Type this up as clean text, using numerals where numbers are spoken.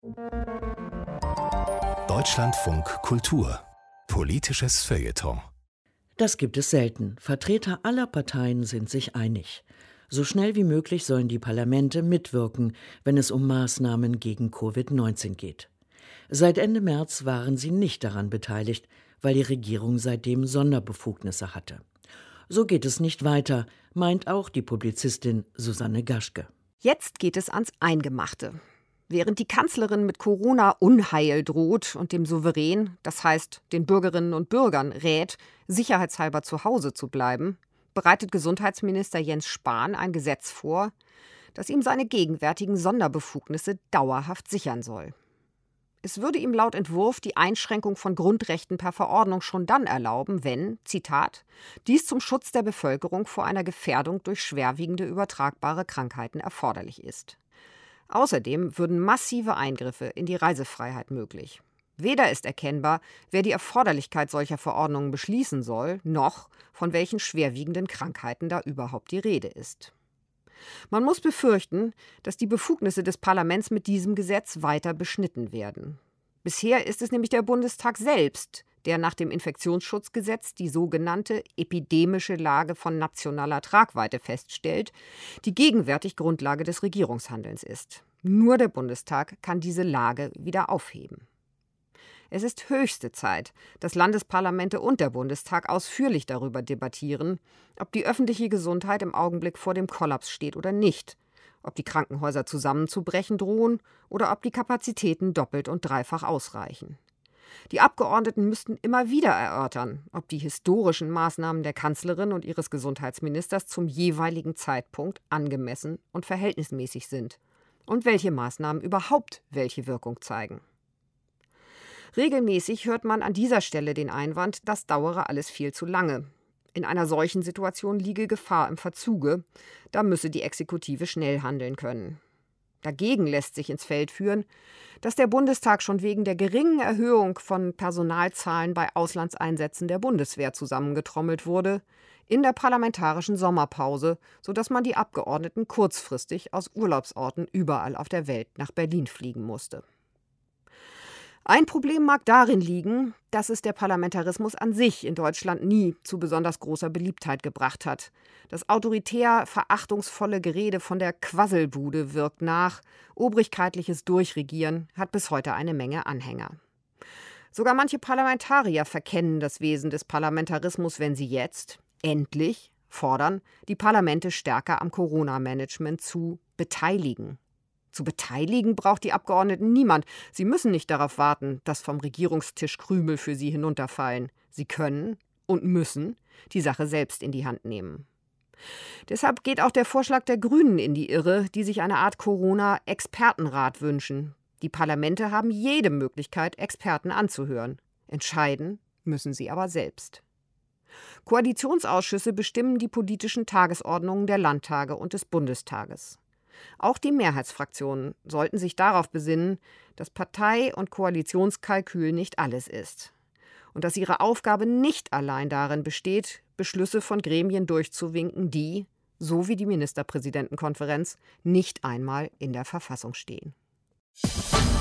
Deutschlandfunk Kultur. Politisches Feuilleton. Das gibt es selten. Vertreter aller Parteien sind sich einig. So schnell wie möglich sollen die Parlamente mitwirken, wenn es um Maßnahmen gegen Covid-19 geht. Seit Ende März waren sie nicht daran beteiligt, weil die Regierung seitdem Sonderbefugnisse hatte. So geht es nicht weiter, meint auch die Publizistin Susanne Gaschke. Jetzt geht es ans Eingemachte. Während die Kanzlerin mit Corona-Unheil droht und dem Souverän, das heißt den Bürgerinnen und Bürgern, rät, sicherheitshalber zu Hause zu bleiben, bereitet Gesundheitsminister Jens Spahn ein Gesetz vor, das ihm seine gegenwärtigen Sonderbefugnisse dauerhaft sichern soll. Es würde ihm laut Entwurf die Einschränkung von Grundrechten per Verordnung schon dann erlauben, wenn, Zitat, dies zum Schutz der Bevölkerung vor einer Gefährdung durch schwerwiegende übertragbare Krankheiten erforderlich ist. Außerdem würden massive Eingriffe in die Reisefreiheit möglich. Weder ist erkennbar, wer die Erforderlichkeit solcher Verordnungen beschließen soll, noch von welchen schwerwiegenden Krankheiten da überhaupt die Rede ist. Man muss befürchten, dass die Befugnisse des Parlaments mit diesem Gesetz weiter beschnitten werden. Bisher ist es nämlich der Bundestag selbst, der nach dem Infektionsschutzgesetz die sogenannte epidemische Lage von nationaler Tragweite feststellt, die gegenwärtig Grundlage des Regierungshandelns ist. Nur der Bundestag kann diese Lage wieder aufheben. Es ist höchste Zeit, dass Landesparlamente und der Bundestag ausführlich darüber debattieren, ob die öffentliche Gesundheit im Augenblick vor dem Kollaps steht oder nicht, ob die Krankenhäuser zusammenzubrechen drohen oder ob die Kapazitäten doppelt und dreifach ausreichen. Die Abgeordneten müssten immer wieder erörtern, ob die historischen Maßnahmen der Kanzlerin und ihres Gesundheitsministers zum jeweiligen Zeitpunkt angemessen und verhältnismäßig sind und welche Maßnahmen überhaupt welche Wirkung zeigen. Regelmäßig hört man an dieser Stelle den Einwand, das dauere alles viel zu lange. In einer solchen Situation liege Gefahr im Verzuge, da müsse die Exekutive schnell handeln können. Dagegen lässt sich ins Feld führen, dass der Bundestag schon wegen der geringen Erhöhung von Personalzahlen bei Auslandseinsätzen der Bundeswehr zusammengetrommelt wurde, in der parlamentarischen Sommerpause, sodass man die Abgeordneten kurzfristig aus Urlaubsorten überall auf der Welt nach Berlin fliegen musste. Ein Problem mag darin liegen, dass es der Parlamentarismus an sich in Deutschland nie zu besonders großer Beliebtheit gebracht hat. Das autoritär verachtungsvolle Gerede von der Quasselbude wirkt nach, obrigkeitliches Durchregieren hat bis heute eine Menge Anhänger. Sogar manche Parlamentarier verkennen das Wesen des Parlamentarismus, wenn sie jetzt, endlich, fordern, die Parlamente stärker am Corona-Management zu beteiligen. Zu beteiligen braucht die Abgeordneten niemand. Sie müssen nicht darauf warten, dass vom Regierungstisch Krümel für sie hinunterfallen. Sie können und müssen die Sache selbst in die Hand nehmen. Deshalb geht auch der Vorschlag der Grünen in die Irre, die sich eine Art Corona-Expertenrat wünschen. Die Parlamente haben jede Möglichkeit, Experten anzuhören. Entscheiden müssen sie aber selbst. Koalitionsausschüsse bestimmen die politischen Tagesordnungen der Landtage und des Bundestages. Auch die Mehrheitsfraktionen sollten sich darauf besinnen, dass Partei- und Koalitionskalkül nicht alles ist und dass ihre Aufgabe nicht allein darin besteht, Beschlüsse von Gremien durchzuwinken, die, so wie die Ministerpräsidentenkonferenz, nicht einmal in der Verfassung stehen.